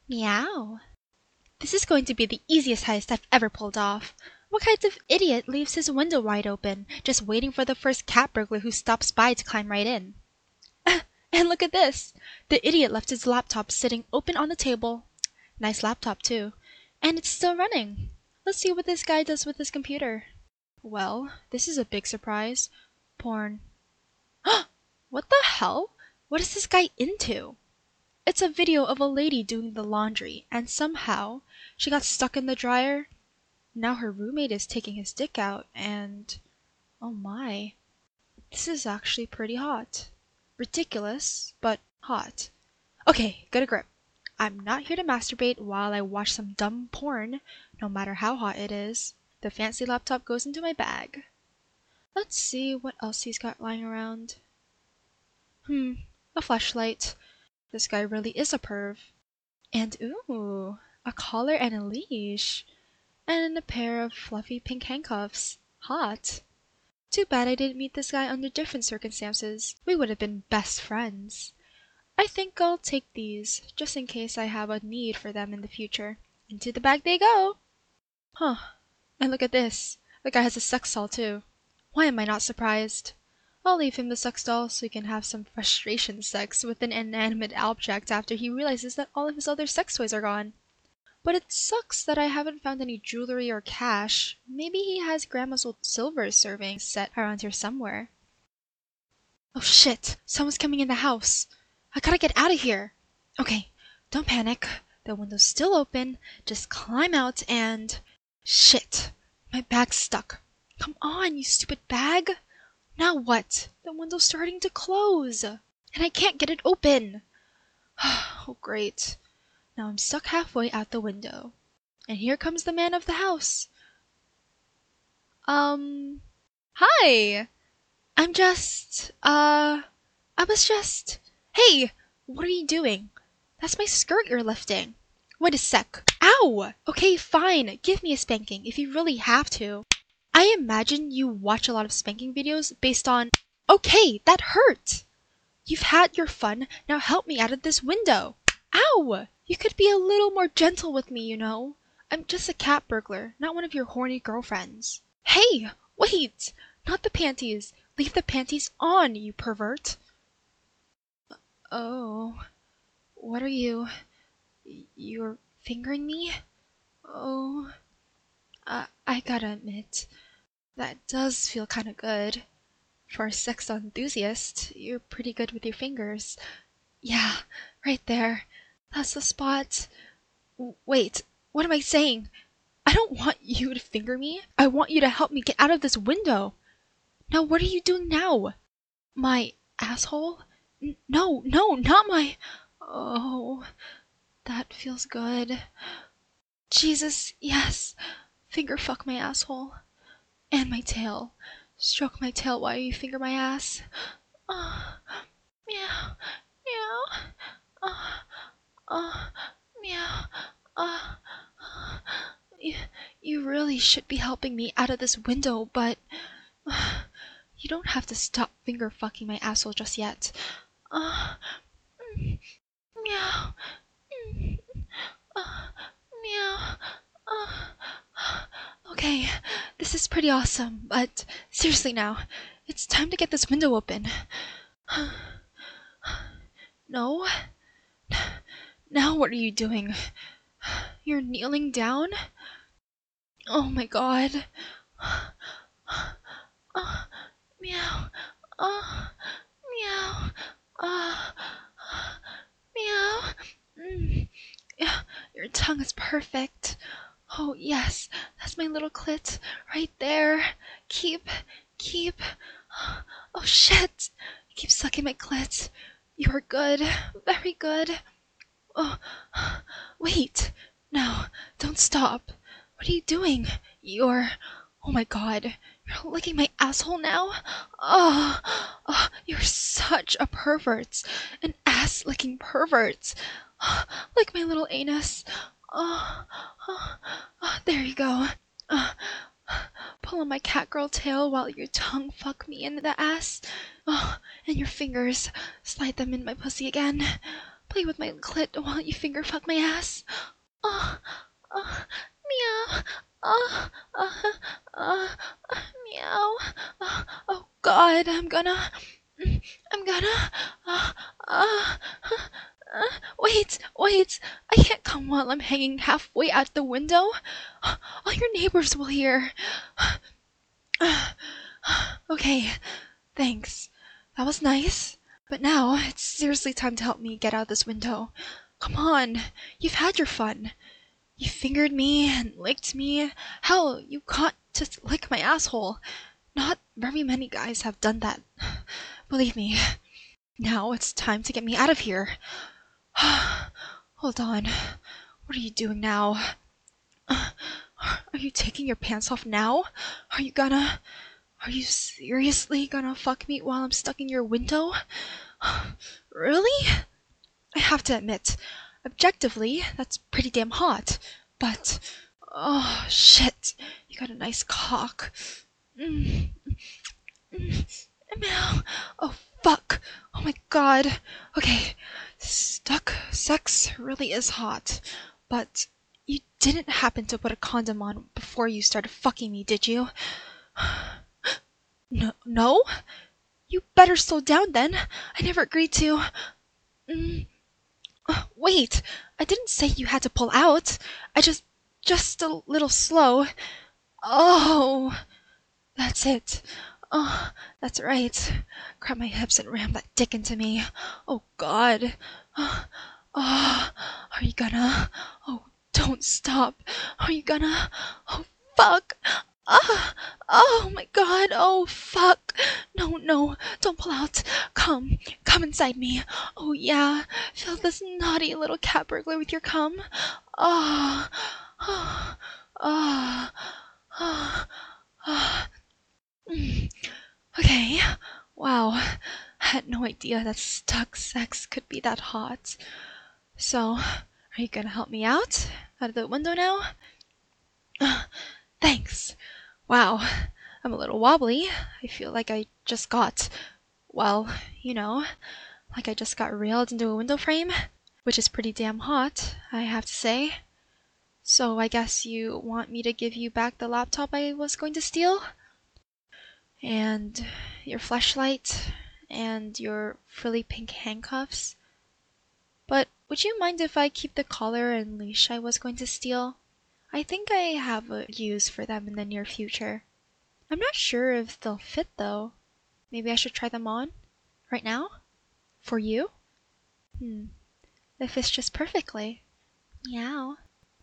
Meow. This is going to be the easiest heist I've ever pulled off. What kind of idiot leaves his window wide open, just waiting for the first cat burglar who stops by to climb right in? And look at this! The idiot left his laptop sitting open on the table. Nice laptop, too. And it's still running. Let's see what this guy does with his computer. Well, this is a big surprise. Porn. What the hell? What is this guy into? It's a video of a lady doing the laundry, and somehow she got stuck in the dryer. Now her roommate is taking his dick out, and oh my, this is actually pretty hot. Ridiculous, but hot. Okay, get a grip. I'm not here to masturbate while I watch some dumb porn, no matter how hot it is. The fancy laptop goes into my bag. Let's see what else he's got lying around. A flashlight. This guy really is a perv. And ooh, a collar and a leash. And a pair of fluffy pink handcuffs. Hot. Too bad I didn't meet this guy under different circumstances. We would have been best friends. I think I'll take these, just in case I have a need for them in the future. Into the bag they go! And look at this. The guy has a sex doll too. Why am I not surprised? I'll leave him the sex doll so he can have some frustration sex with an inanimate object after he realizes that all of his other sex toys are gone. But it sucks that I haven't found any jewelry or cash. Maybe he has Grandma's old silver serving set around here somewhere. Oh shit! Someone's coming in the house! I gotta get out of here! Okay, don't panic. The window's still open. Just climb out and... Shit! My bag's stuck. Come on, you stupid bag! Now what? The window's starting to close! And I can't get it open! Oh great. Now I'm stuck halfway out the window. And here comes the man of the house. Hi! Hey! What are you doing? That's my skirt you're lifting. Wait a sec. Ow! Okay, fine. Give me a spanking if you really have to. I imagine you watch a lot of spanking videos based on... Okay, that hurt! You've had your fun, now help me out of this window. Ow! You could be a little more gentle with me, you know. I'm just a cat burglar, not one of your horny girlfriends. Hey! Wait! Not the panties. Leave the panties on, you pervert. Oh. What are you... You're fingering me? Oh. I gotta admit, that does feel kinda good. For a sex enthusiast, you're pretty good with your fingers. Yeah, right there. That's the spot. Wait, what am I saying? I don't want you to finger me. I want you to help me get out of this window. Now what are you doing now? My asshole? No, not my... Oh, that feels good. Jesus, yes. Finger fuck my asshole. And my tail. Stroke my tail while you finger my ass. Meow, meow. Meow. You really should be helping me out of this window, but you don't have to stop finger fucking my asshole just yet. Meow. Meow. Okay, this is pretty awesome, but seriously now, it's time to get this window open. No? Now what are you doing? You're kneeling down? Oh my god. Meow. Meow. Meow. Your tongue is perfect. Oh yes, that's my little clit right there. Keep. Oh shit. Keep sucking my clit. You are good. Very good. Oh, wait. No, don't stop. What are you doing? Oh my god. You're licking my asshole now? Oh, you're such a pervert. An ass-licking pervert. Like my little anus. There you go. Pull on my catgirl tail while your tongue fuck me in the ass. And your fingers, slide them in my pussy again. play with my clit while you finger fuck my ass. Oh, oh, meow. Oh, uh, meow. Oh God, I'm gonna, uh, uh, wait, I can't come while I'm hanging halfway out the window. All your neighbors will hear. Okay, thanks. That was nice. But now, it's seriously time to help me get out this window. Come on, you've had your fun. You fingered me and licked me. Hell, you got to lick my asshole. Not very many guys have done that. Believe me. Now it's time to get me out of here. Hold on. What are you doing now? Are you taking your pants off now? Are you seriously gonna fuck me while I'm stuck in your window? Really? I have to admit, objectively, that's pretty damn hot. But, oh shit, you got a nice cock. Mm, meow. Oh fuck. Oh my god. Okay, stuck sex really is hot. But you didn't happen to put a condom on before you started fucking me, did you? No? You better slow down then. I never agreed to. Mm, wait, I didn't say you had to pull out. I just a little slow. Oh, that's it. Oh, that's right. Grab my hips and ram that dick into me. Oh God. Oh, are you gonna? Oh, don't stop. Are you gonna? Oh, fuck. Ah, oh my God. Oh, fuck. No, don't pull out. Come inside me. Oh yeah, fill this naughty little cat burglar with your cum. Ah, ah, ah, ah, ah. Okay. Wow. I had no idea that stuck sex could be that hot. So, are you gonna help me out of the window now? Thanks. Wow. I'm a little wobbly. I feel like I just got, well, like I just got railed into a window frame, which is pretty damn hot, I have to say. So I guess you want me to give you back the laptop I was going to steal? And your flashlight? And your frilly pink handcuffs? But would you mind if I keep the collar and leash I was going to steal? I think I have a use for them in the near future. I'm not sure if they'll fit though. Maybe I should try them on? Right now? For you? They fit just perfectly. Meow.